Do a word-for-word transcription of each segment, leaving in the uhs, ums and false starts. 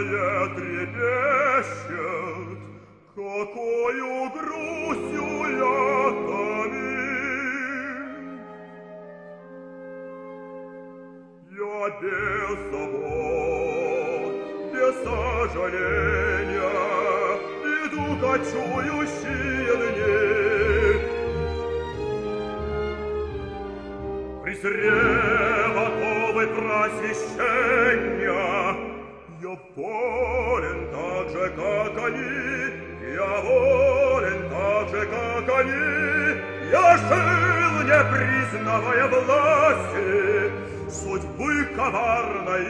сердце трепещет, какою грустью я томим. Я без забот, без сожаления иду кочующие дни. Презрела новой просвещения, я волен так же, как они, я волен так же, как они. Я жил, не признавая власти, судьбы коварной и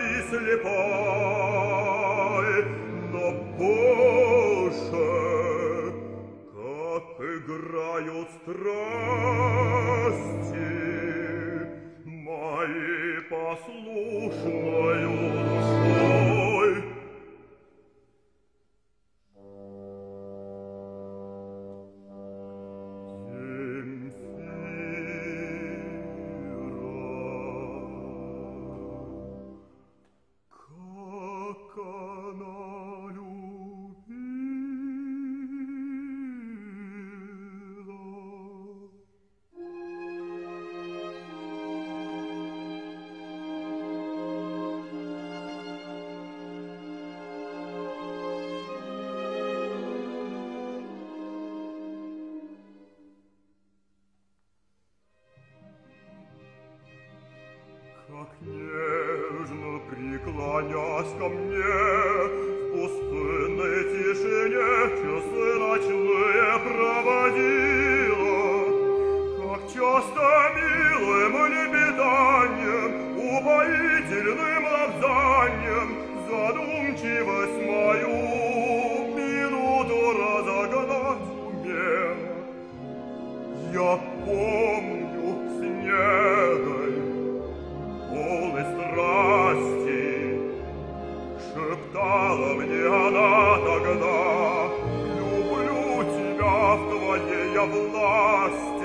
слепой. Но, Боже, как играют страсти мои послушною душой. Как нежно преклонясь ко мне, в пустынной тишине часы ночные проводила, как часто милым лепетанием, упоительным лапзанием задумчивость мою минуту разогнать умел. Я помню с негой полной страсти шептала мне она тогда: люблю тебя в твоей я власти.